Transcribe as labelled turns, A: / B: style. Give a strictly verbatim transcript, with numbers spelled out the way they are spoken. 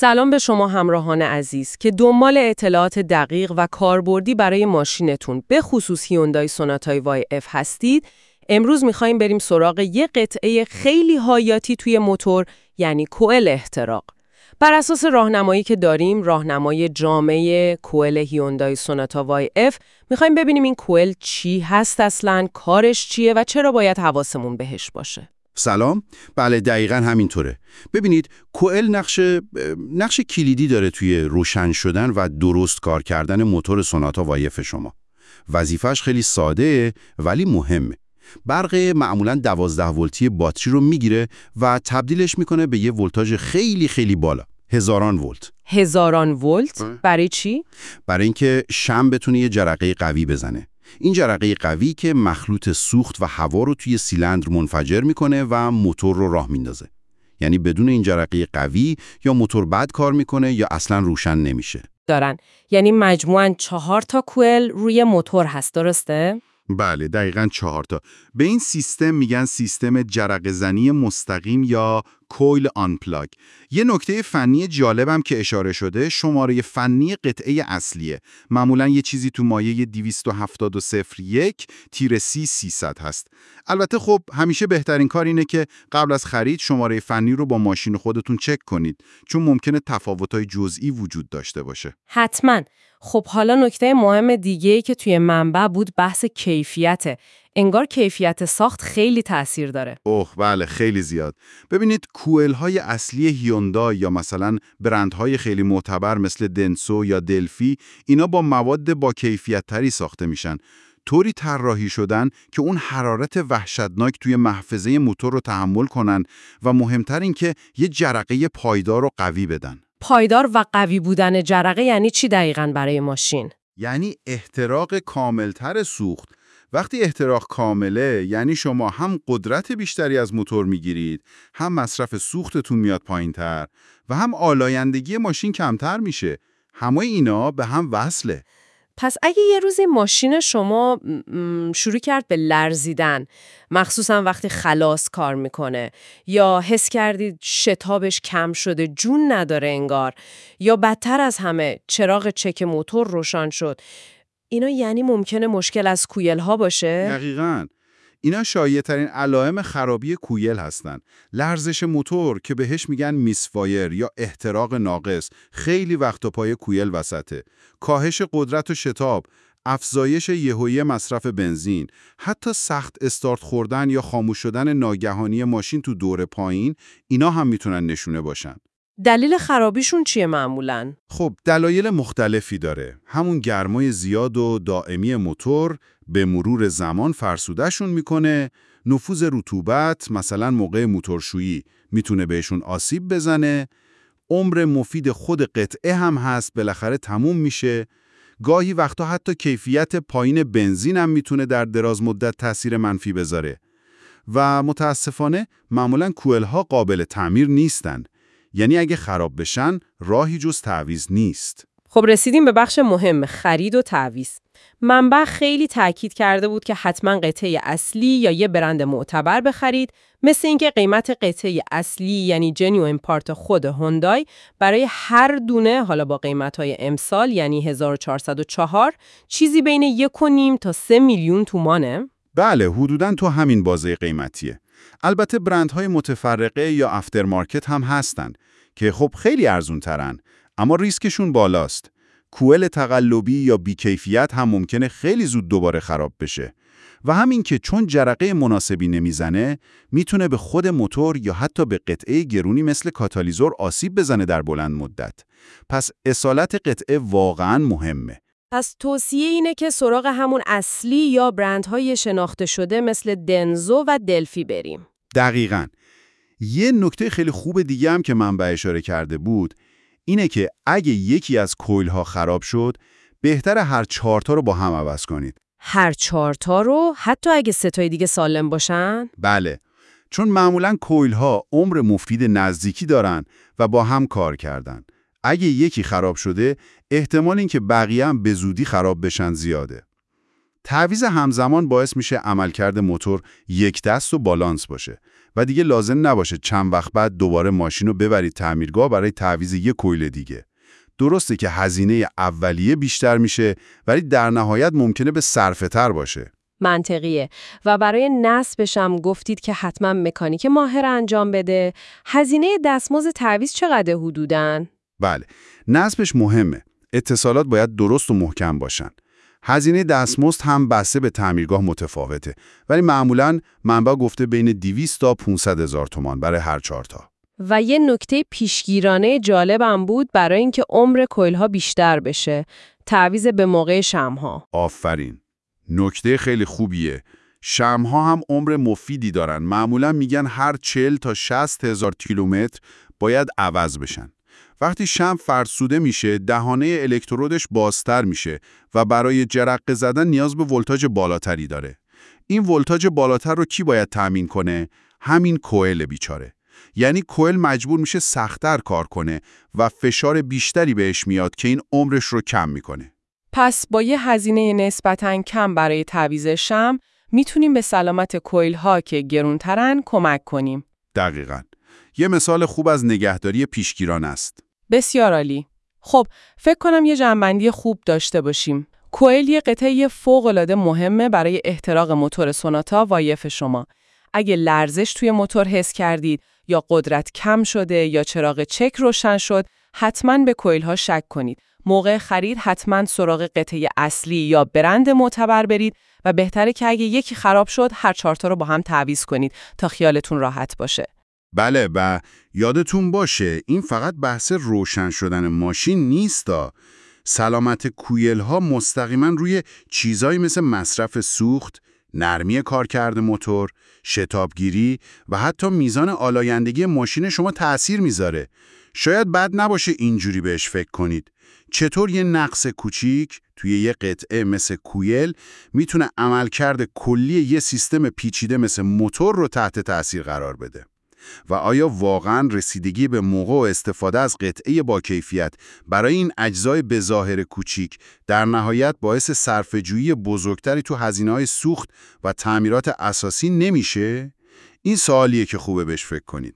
A: سلام به شما همراهان عزیز که دنبال اطلاعات دقیق و کاربردی برای ماشینتون به خصوص هیوندای سوناتای وای اف هستید. امروز میخوایم بریم سراغ یه قطعه خیلی حیاتی توی موتور، یعنی کوئل احتراق. بر اساس راهنمایی که داریم، راهنمای جامع کوئل هیوندای سوناتا وای اف، میخوایم ببینیم این کوئل چی هست اصلاً، کارش چیه و چرا باید حواسمون بهش باشه.
B: سلام. بله دقیقاً همینطوره. ببینید کوئل نقش نقش کلیدی داره توی روشن شدن و درست کار کردن موتور سوناتا وای اف شما. وظیفه‌اش خیلی ساده ولی مهمه. برق معمولاً دوازده ولتی باتری رو میگیره و تبدیلش میکنه به یه ولتاژ خیلی خیلی بالا، هزاران ولت.
A: هزاران ولت؟ برای چی؟
B: برای اینکه شمع بتونه یه جرقه قوی بزنه. این جرقه قوی که مخلوط سوخت و هوا رو توی سیلندر منفجر میکنه و موتور رو راه میندازه. یعنی بدون این جرقه قوی یا موتور بد کار میکنه یا اصلا روشن نمیشه.
A: دارن. یعنی مجموعاً چهار تا کوئل روی موتور هست، درسته؟
C: بله دقیقاً چهار تا. به این سیستم میگن سیستم جرقه زنی مستقیم یا کویل آنپلاگ. یه نکته فنی جالبم که اشاره شده، شماره فنی قطعه اصلیه. معمولاً یه چیزی تو مایه دویست و هفتاد و صفر یک تیر سی سیصد هست. البته خب همیشه بهترین کار اینه که قبل از خرید شماره فنی رو با ماشین خودتون چک کنید، چون ممکنه تفاوت‌های جزئی وجود داشته باشه.
A: حتماً. خب حالا نکته مهم دیگه‌ای که توی منبع بود بحث کیفیته. انگار کیفیت ساخت خیلی تأثیر داره.
C: اوه بله خیلی زیاد. ببینید کوئل‌های اصلی هیوندای یا مثلا برندهای خیلی معتبر مثل دنسو یا دلفی، اینا با مواد با کیفیت تری ساخته میشن. طوری طراحی شدن که اون حرارت وحشتناک توی محفظه موتور رو تحمل کنن و مهمتر این که یه جرقه پایدار و قوی بدن.
A: پایدار و قوی بودن جرقه یعنی چی دقیقاً برای ماشین؟
C: یعنی احتراق کاملتر سوخت. وقتی احتراق کامله یعنی شما هم قدرت بیشتری از موتور میگیرید، هم مصرف سوختتون میاد پایینتر و هم آلایندگی ماشین کمتر میشه. همه اینا به هم وصله.
A: پس اگه یه روزی ماشین شما شروع کرد به لرزیدن، مخصوصا وقتی خلاص کار میکنه، یا حس کردید شتابش کم شده، جون نداره انگار، یا بدتر از همه چراغ چک موتور روشن شد، اینا یعنی ممکنه مشکل از کوئل ها باشه؟
C: دقیقاً. اینا شایع‌ترین علائم خرابی کوئل هستن. لرزش موتور که بهش میگن میسفایر یا احتراق ناقص، خیلی وقتا پای کوئل وسطه. کاهش قدرت و شتاب، افزایش یهویی مصرف بنزین، حتی سخت استارت خوردن یا خاموش شدن ناگهانی ماشین تو دور پایین، اینا هم میتونن نشونه باشن.
A: دلیل خرابیشون چیه معمولاً؟
C: خب دلایل مختلفی داره. همون گرمای زیاد و دائمی موتور به مرور زمان فرسودهشون میکنه. نفوذ رطوبت مثلا موقع موتورشویی میتونه بهشون آسیب بزنه. عمر مفید خود قطعه هم هست، بالاخره تموم میشه. گاهی وقتا حتی کیفیت پایین بنزین هم میتونه در دراز مدت تأثیر منفی بذاره. و متاسفانه معمولا کوئل‌ها قابل تعمیر نیستن. یعنی اگه خراب بشن راهی جز تعویض نیست.
A: خب رسیدیم به بخش مهم، خرید و تعویض. منبع خیلی تاکید کرده بود که حتما قطعه اصلی یا یه برند معتبر بخرید، مثل اینکه قیمت قطعه اصلی یعنی جنوین پارت خود هوندای برای هر دونه، حالا با قیمت‌های امسال یعنی هزار و چهارصد و چهار، چیزی بین یک و نیم تا سه میلیون تومانه.
C: بله حدوداً تو همین بازه قیمتیه. البته برندهای متفرقه یا افتر مارکت هم هستن که خب خیلی ارزون ترن، اما ریسکشون بالاست. کوئل تقلبی یا بیکیفیت هم ممکنه خیلی زود دوباره خراب بشه. و همین که چون جرقه مناسبی نمیزنه، میتونه به خود موتور یا حتی به قطعه گرونی مثل کاتالیزور آسیب بزنه در بلند مدت. پس اصالت قطعه واقعاً مهمه.
A: پس توصیه اینه که سراغ همون اصلی یا برندهای شناخته شده مثل دنزو و دلفی بریم.
C: دقیقاً. یه نکته خیلی خوب دیگه هم که منبع اشاره کرده بود، اینه که اگه یکی از کوئل‌ها خراب شد، بهتره هر چهارتا رو با هم عوض کنید.
A: هر چهارتا رو؟ حتی اگه سه تای دیگه سالم باشن؟
C: بله. چون معمولاً کوئل‌ها عمر مفید نزدیکی دارن و با هم کار کردن. اگه یکی خراب شده، احتمال این که بقیه هم به زودی خراب بشن زیاده. تعویض همزمان باعث میشه عملکرد موتور یک دست و بالانس باشه. و دیگه لازم نباشه چند وقت بعد دوباره ماشین رو ببرید تعمیرگاه برای تعویض یه کویل دیگه. درسته که هزینه اولیه بیشتر میشه، ولی در نهایت ممکنه به صرفه تر باشه.
A: منطقیه. و برای نصبش هم گفتید که حتما مکانیک ماهر انجام بده. هزینه دستمزد تعویض چقدر حدوداً؟
C: بله، نصبش مهمه. اتصالات باید درست و محکم باشن. هزینه دستمزد هم بسته به تعمیرگاه متفاوته، ولی معمولاً منبع گفته بین دویست تا پانصد هزار تومان برای هر چهار تا.
A: و یه نکته پیشگیرانه جالبم بود برای اینکه عمر کویل‌ها بیشتر بشه. تعویض به موقع شمع‌ها.
C: آفرین. نکته خیلی خوبیه. شمع‌ها هم عمر مفیدی دارن. معمولاً میگن هر چهل تا شصت هزار کیلومتر باید عوض بشن. وقتی شمع فرسوده میشه، دهانه الکترودش بازتر میشه و برای جرقه زدن نیاز به ولتاژ بالاتری داره. این ولتاژ بالاتر رو کی باید تامین کنه؟ همین کوئل بیچاره. یعنی کوئل مجبور میشه سخت‌تر کار کنه و فشار بیشتری بهش میاد که این عمرش رو کم میکنه.
A: پس با یه هزینه نسبتاً کم برای تعویض شمع میتونیم به سلامت کویل‌ها که گرونترن کمک کنیم.
C: دقیقاً. یه مثال خوب از نگهداری پیشگیرانه است.
A: بسیار عالی. خب، فکر کنم یه جنبندی خوب داشته باشیم. کوئل یه قطعه فوق‌العاده مهمه برای احتراق موتور سوناتا وایف شما. اگه لرزش توی موتور حس کردید یا قدرت کم شده یا چراغ چک روشن شد، حتما به کوئل‌ها شک کنید. موقع خرید حتما سراغ قطعه اصلی یا برند معتبر برید و بهتره که اگه یکی خراب شد هر چهار تا رو با هم تعویض کنید تا خیالتون راحت باشه.
C: بله، و یادتون باشه این فقط بحث روشن شدن ماشین نیستا. سلامت کویل ها مستقیما روی چیزایی مثل مصرف سوخت، نرمی کارکرد موتور، شتابگیری و حتی میزان آلایندگی ماشین شما تأثیر میذاره. شاید بد نباشه اینجوری بهش فکر کنید. چطور یه نقص کوچیک توی یه قطعه مثل کویل میتونه عملکرد کلی یه سیستم پیچیده مثل موتور رو تحت تأثیر قرار بده؟ و آیا واقعاً رسیدگی به موقع و استفاده از قطعه با کیفیت برای این اجزای بظاهر کوچیک در نهایت باعث صرفه‌جویی بزرگتری تو هزینه‌های سوخت و تعمیرات اساسی نمیشه؟ این سوالیه که خوبه بهش فکر کنید.